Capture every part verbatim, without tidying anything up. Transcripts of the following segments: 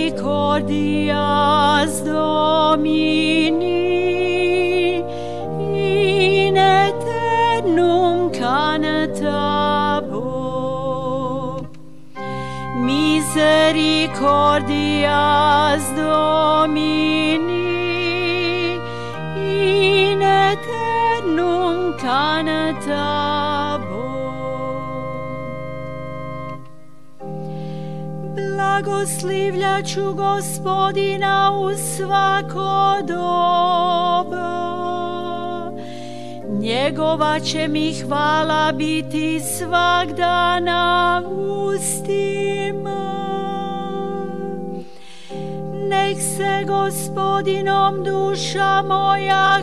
misericordias Domini in aeternum cantabor. Misericordias Domini in aeternum cantabor. Blagoslivljaću Gospodina u svako doba, njegova će mi hvala biti svak dan na ustima. Nek se Gospodinom duša moja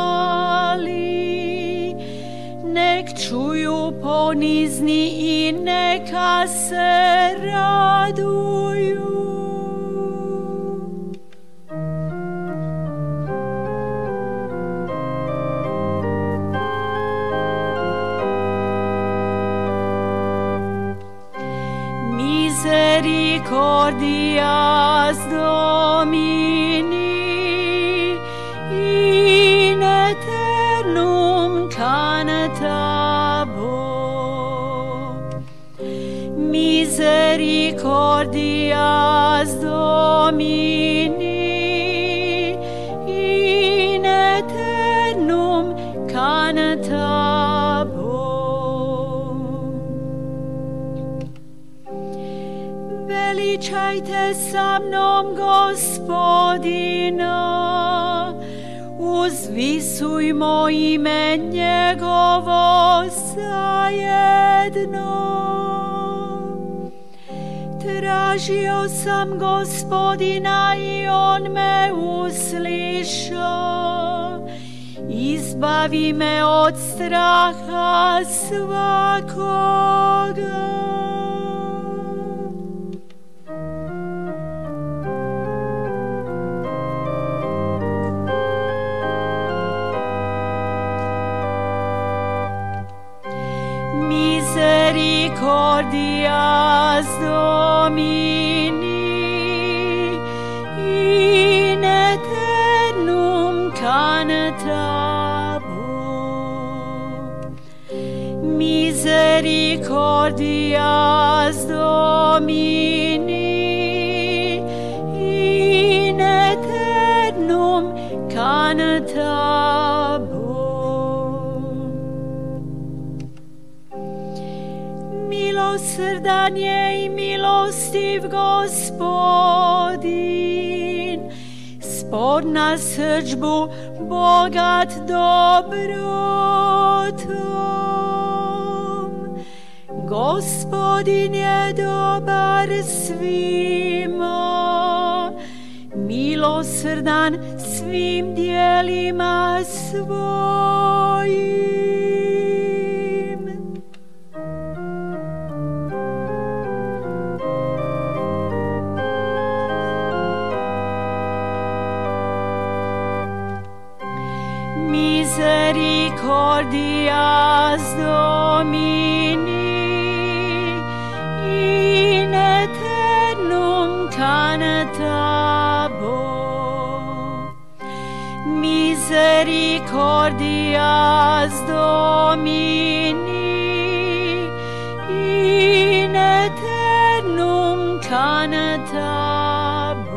hvali, nek čuju ponizni i neka se raduju. Misericordias Domini in aeternum cantabor. Misericordias Domini in aeternum cantabor. Veličajte sa mnom Gospodina, uzvisujmo ime njegovo zajedno. Tražio sam Gospodina i on me uslišao, izbavi me od straha svakoga. Misericordias Domini in aeternum cantabor. Misericordias Domini in aeternum cantabor. Milosrdan je i milostiv Gospodin, spor na srdžbu bogat dobrotom. Gospodin je dobar svima, milosrdan svim dijelima svojim. Misericordias Domini in aeternum cantabor. Misericordias Domini in aeternum cantabor.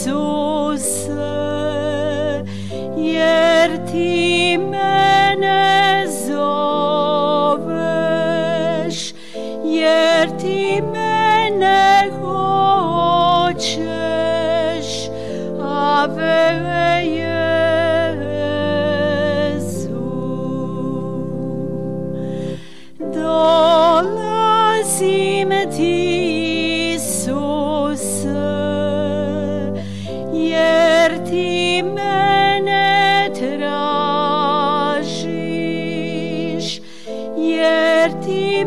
Isuse, jer ti mene zoveš, jer ti mene hoćeš, Ave Jezu. Dolazim ti, Isuse, jer ti mene tražiš, jer ti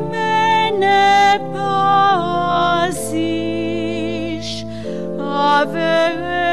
mene paziš, Ave